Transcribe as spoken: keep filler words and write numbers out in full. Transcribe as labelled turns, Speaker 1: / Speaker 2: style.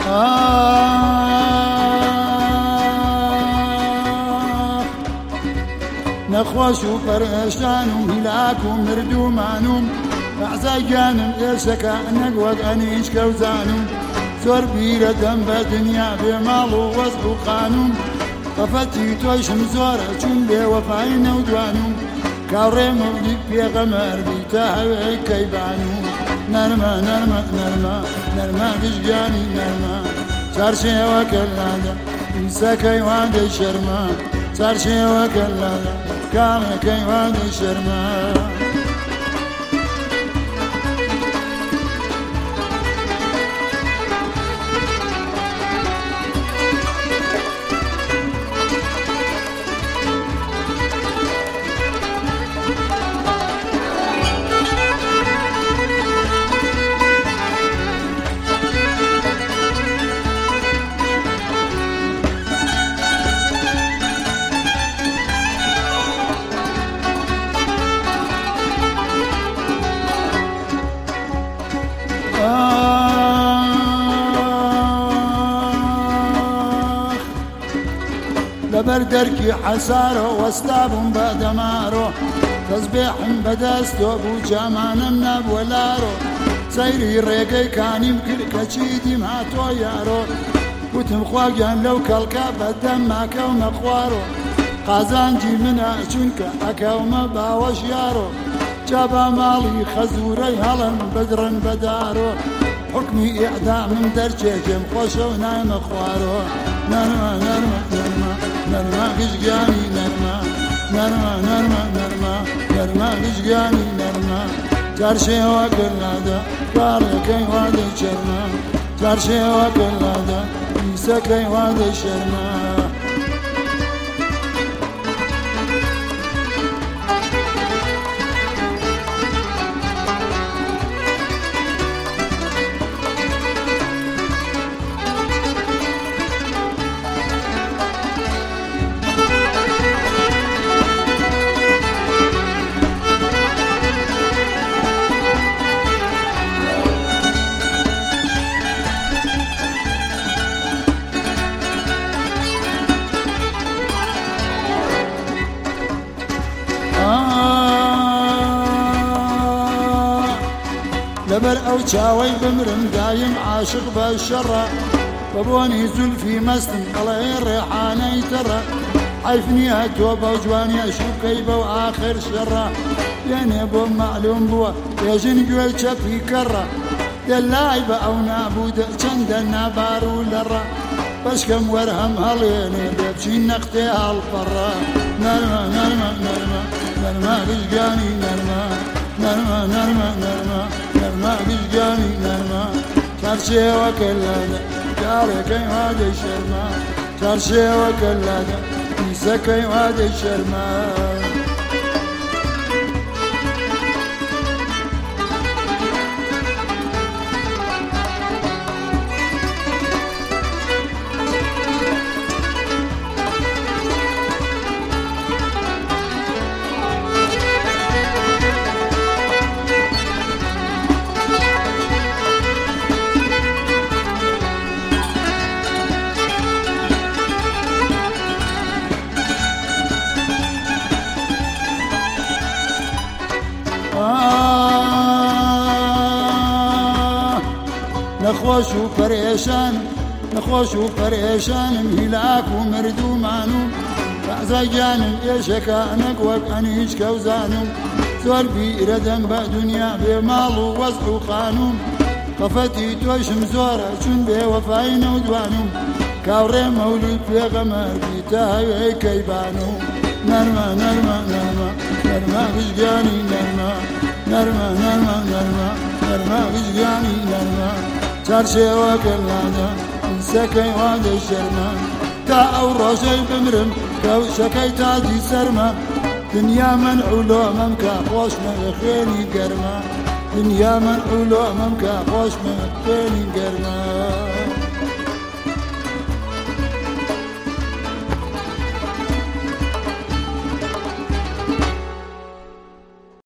Speaker 1: نخوش و پرشانم هلاک و مردومانم بەعزایگانم ئێشەکە نەگوەک ئەنیش کەوزانم زۆر بیرە دەم بە دنیا بێ ماڵ و وەزع و قانون قەفەتی تۆشم زۆرە چون بێوەفای نەودوانم کاوڕێ مەولید پێغەمبەر بیتە هەوێی کەیبانم نەرمە نەرمە نەرمە نەرمە گشتگانی نەرمە چارشێوە کەلادە ئینسەکەی وادەی شەرمە چارشێوە کەلادە کامەکەی وادەی شەرمە لەبەر دەرکی حەسارۆ وەستابووم بە دەمارۆ تەسبێحم بەدەستۆ بوو جامانم نەبووە لارۆ سەیری ڕێگەی کانیم کرد کە چیدیم هاتۆ یارۆ وتم خواگیان لەو کەڵکە بەدەم ماکەونە خوارۆ قازانجی منە چونکە ئەکەومە باوەش یارۆ جابا ماڵی خەزوورەی هەڵم بدڕن بەدارۆ حکمی ئیعدامم دەرچێکم خۆشە و نایمە خوارۆ نەرمە نەرمە نەرمە نەرمە گشتگانی نەرمە نەرمە نەرمە نەرمە نەرمە گشتگانی نەرمە چارشێوە کەلادە کاڵەکەی وادەی شەرمە چارشێوە کەلادە ئیسەکەی وادەی شەرمە لەبەر ئەو چاوەی بمرم دایم عاشق بە شەڕە بە بۆنی زولفی مەستم ئەڵێ ڕێحانەی تەڕە حەیف نییە تۆ بەو جوانیە شوکەی بەو ئاخر شەڕە یانێ بۆ معلوم بووە بێژن گوێ چەپی کەڕە دەلای بە ئەو نابوودە چەندە نابار و لەڕە بەشکەم وەرهەم هەڵێنێ بێبچین نەختێ هەڵپەڕە نەرمە نەرمە نەرمە نەرمە گشتگانی نەرمە نەرمە نەرمە نەرمە نەرمە گشتگانی نەرمە چارشێوە کەلادە کاڵێکەی وادەی شەرمە چارشێوە کەلادە ئیسەکەی وادەی شەرمە نەخۆش و پەرێشان نەخۆش و پەرێشانم هیلاک و مردومانم بەعزایگانم ئێشەکە نەگوەک ئەنیش کەوزانم زۆر بیرە دەم بە دنیا بێ ماڵ و وەزع و قانون قەفەتی تۆشم زۆرە چون بێوەفای نەودوانم کاوڕێ مەولید پێغەمبەر بیتە هەوێی کەیبانم نەرمە نەرمە نەرمە نەرمە گشتگانی نەرمە نەرمە نەرمە نەرمە نەرمە گشتگانی نەرمە چارشێوە کەلادە ئینسەکەی وادەی شەرمە تا ئەو ڕۆژەی بمرم کەوشەکەی تاجی سەرمە دنیا من علۆمەم کە خۆشمە خوێنی گەرمە دنیا من علۆمەم کە خۆشمە خوێنی گەرمە